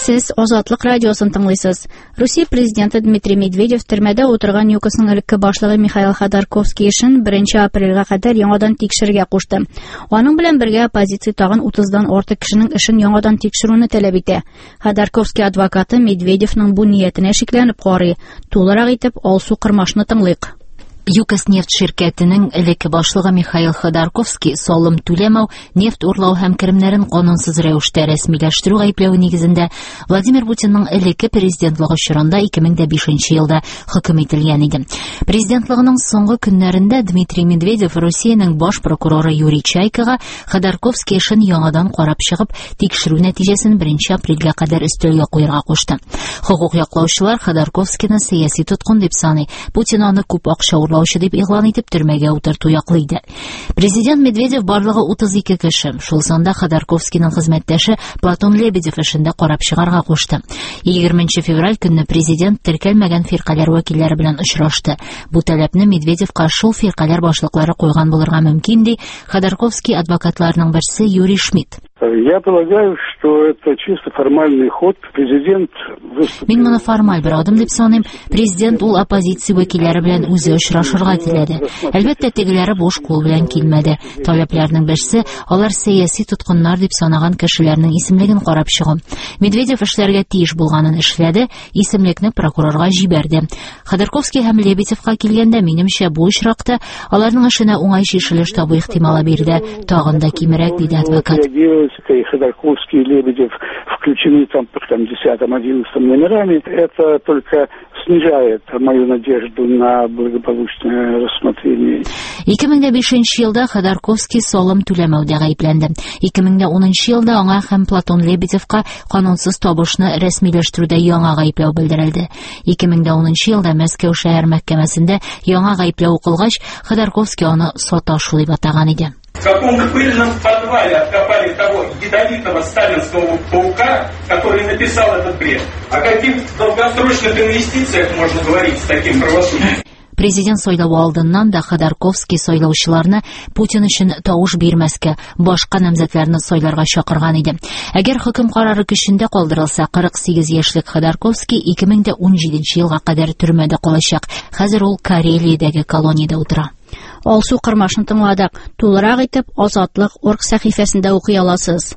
Сез Азатлык радиосын тыңлыйсыз. Русия президенты Дмитрий Медведев төрмәдә утырган ЮКОСның элекке башлыгы Михаил Ходорковский эшен 1 апрельгә кадәр яңадан тикшерергә кушты. Аның белән бергә оппозиция тагын 30дан артык кешенең эшен яңадан тикшерүне таләп итә. Ходорковский адвокаты Медведевның бу ниятенә шикләнеп карый. Тулырак итеп Алсу Кырмашны тыңлыйк. ЮКОС нефть ширкәтенең элекке башлыгы Михаил Ходорковский салым түләмәү, нефть урлау һәм керемнәрен канунсыз рәвештә рәсмиләштерү гаепләве нигезендә Владимир Путинның элекке президентлыгы чорында 2005 елда хөкем ителгән иде. Президентлыгының соңгы көннәрендә Дмитрий Медведев Россиянең баш прокуроры Юрий Чайкага Ходорковский эшен яңадан карап чыгып, тикшерү нәтиҗәсен 1 апрельгә кадәр өстәлгә куярга кушты. Хокук яклаучылар Ходорковскийны сияси тоткын дип саный. Путин аны күп акча урлаучы дип игълан итеп төрмәгә утырту яклыйды. Президент Медведев барлыгы 32 кеше, шул санда Ходорковскийның хезмәттәше Платон Лебедев эшендә карап чыгарга кушты. 20 февраль көнне президент теркәлмәгән фиркалар вәкилләре белән очрашты. Бу таләпне Медведевка шул фиркалар башлыклары койган булырга мөмкин ди Ходорковский адвокатларының берсе Юрий Шмидт. Я полагаю, что это чисто формальный ход. Президент выступил... Мин моны формаль бер адым дип саныйм. Президент ул оппозиция вәкилләре белән үзе очрашырга теләде. Әлбәттә, тегеләре бош кул белән килмәде. Таләпләрнең берсе алар сәяси тоткыннар дип санаган кешеләрнең исемлеген карап чыгу. Медведев эшләргә тиеш булганын эшләде, исемлекне прокурорга җибәрде. Ходорковский һәм Лебедевка килгәндә, минемчә, бу очракта аларның эшенә уңай шишелеш табу ихтималы бирде. Тагын да кимерәк, диде адвокат. И Ходорковский, и Лебедев включены там 10-11 номерами. Это только снижает мою надежду на благополучное рассмотрение. 2005 елда Ходорковский салым түләмәүдә гаепләнде. 2010 елда аңа һәм Платон Лебедевка канунсыз табышны рәсмиләштерүдә яңа гаепләү белдерелде. 2010 елда Мәскәү шәһәр мәхкәмәсендә яңа гаепләү укылгач, Ходорковский аны саташу дип атаган иде. В каком пыльном подвале откопали того ядовитого сталинского паука, который написал этот бред? О каких долгосрочных инвестициях можно говорить с таким правосудием? Президент сайлау алдыннан да Ходорковский сайлаучыларны Путин өчен тавыш бирмәскә, башка намзәтләрне сайларга чакырган иде. Әгәр хөкем карары көчендә калдырылса, 48 яшьлек Ходорковский 2017 елга кадәр төрмәдә калачак. Хәзер ул Карелиядәге колониядә утыра. Алсу Кырмашны тыңладык. Тулырак итеп Азатлык.орг сәхифәсендә укый аласыз.